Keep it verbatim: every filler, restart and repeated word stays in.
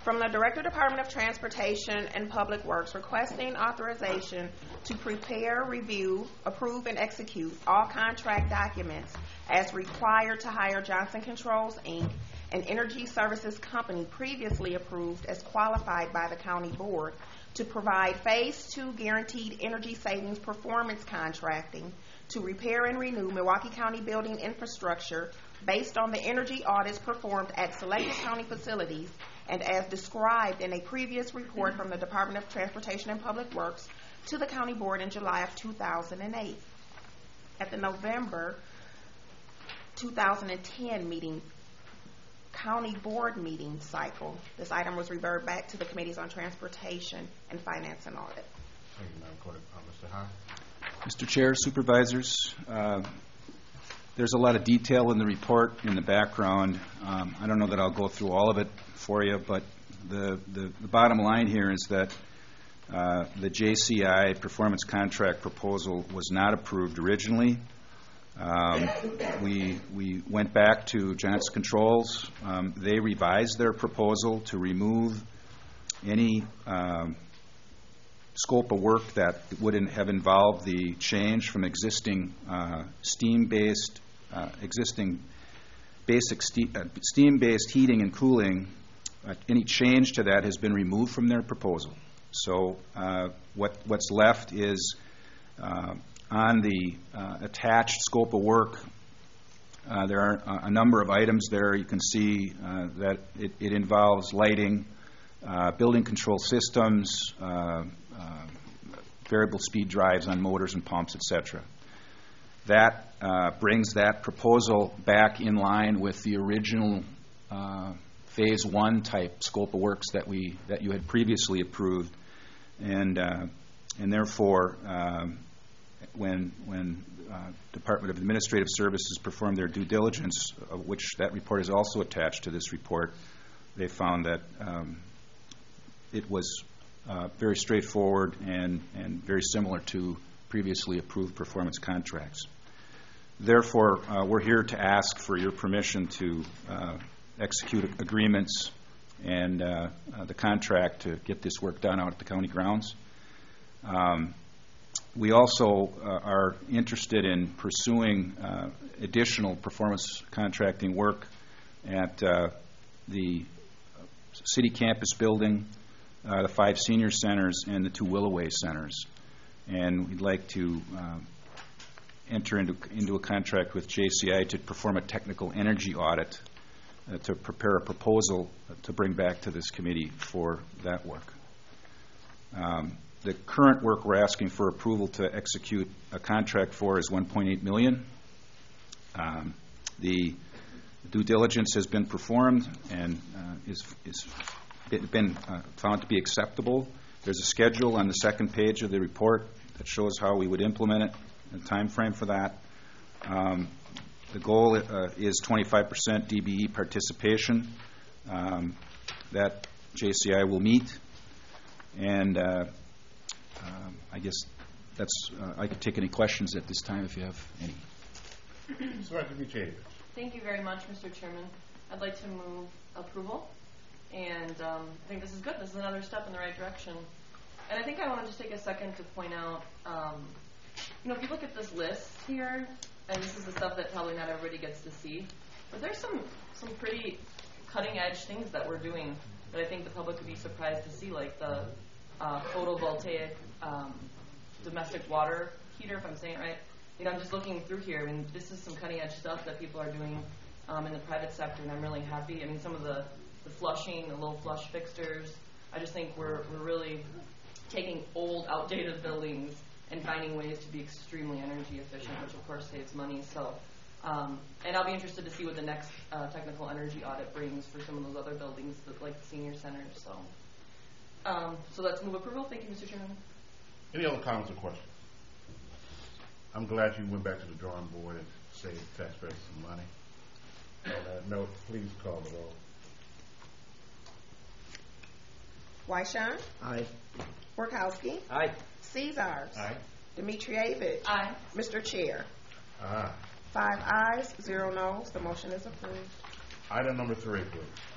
From the Director, Department of Transportation and Public Works, requesting authorization to prepare, review, approve, and execute all contract documents as required to hire Johnson Controls, Incorporated, an energy services company previously approved as qualified by the County Board, to provide Phase two Guaranteed Energy Savings Performance Contracting to repair and renew Milwaukee County building infrastructure based on the energy audits performed at selected county facilities and as described in a previous report from the Department of Transportation and Public Works to the County Board in July of two thousand eight. At the November two thousand ten meeting, County Board meeting cycle, this item was referred back to the Committees on Transportation and Finance and Audit. Thank you, Madam Clerk. Uh, Mister High. Mister Chair, Supervisors, uh, there's a lot of detail in the report in the background. Um, I don't know that I'll go through all of it for you, but the, the, the bottom line here is that uh, the J C I performance contract proposal was not approved originally. Um, we, we went back to Johnson Controls. Um, they revised their proposal to remove any um, scope of work that would have involved the change from existing uh, steam-based, uh, existing basic ste- uh, steam-based heating and cooling. Uh, any change to that has been removed from their proposal. So uh, what what's left is uh, on the uh, attached scope of work. Uh, there are a number of items there. You can see uh, that it, it involves lighting, uh, building control systems, uh, uh, variable speed drives on motors and pumps, et cetera. That uh, brings that proposal back in line with the original uh, phase one type scope of works that we that you had previously approved, and uh, and therefore. Um, When, when uh, Department of Administrative Services performed their due diligence, of which that report is also attached to this report, they found that um, it was uh, very straightforward and, and very similar to previously approved performance contracts. Therefore, uh, we're here to ask for your permission to uh, execute agreements and uh, uh, the contract to get this work done out at the county grounds. Um, We also uh, are interested in pursuing uh, additional performance contracting work at uh, the city campus building, uh, the five senior centers, and the two Willoway centers. And we'd like to uh, enter into, into a contract with J C I to perform a technical energy audit uh, to prepare a proposal to bring back to this committee for that work. Um, The current work we're asking for approval to execute a contract for is one point eight million dollars. Um, the due diligence has been performed and uh, is, is been uh, found to be acceptable. There's a schedule on the second page of the report that shows how we would implement it, and a time frame for that. Um, the goal uh, is twenty-five percent D B E participation. Um, that J C I will meet, and uh, Um, I guess that's. Uh, I could take any questions at this time if you have any. Thank you very much, Mister Chairman. I'd like to move approval, and um, I think this is good. This is another step in the right direction. And I think I want to just take a second to point out, um, you know, if you look at this list here, and this is the stuff that probably not everybody gets to see, but there's some some pretty cutting-edge things that we're doing that I think the public would be surprised to see, like the Uh, photovoltaic um, domestic water heater, if I'm saying it right. You know, I'm just looking through here. I mean, this is some cutting edge stuff that people are doing um, in the private sector, and I'm really happy. I mean, some of the, the flushing, the low flush fixtures, I just think we're we're really taking old, outdated buildings and finding ways to be extremely energy efficient, which of course saves money. So, um, and I'll be interested to see what the next uh, technical energy audit brings for some of those other buildings, that, like the senior centers. So. Um, so let's move approval. Thank you, Mister Chairman. Any other comments or questions? I'm glad you went back to the drawing board and saved taxpayers some money. On that note, please call the roll. Wyshawn? Aye. Workowski? Aye. Cesars? Aye. Dimitrievich? Aye. Mister Chair? Aye. Five ayes, zero noes. The motion is approved. Item number three, please.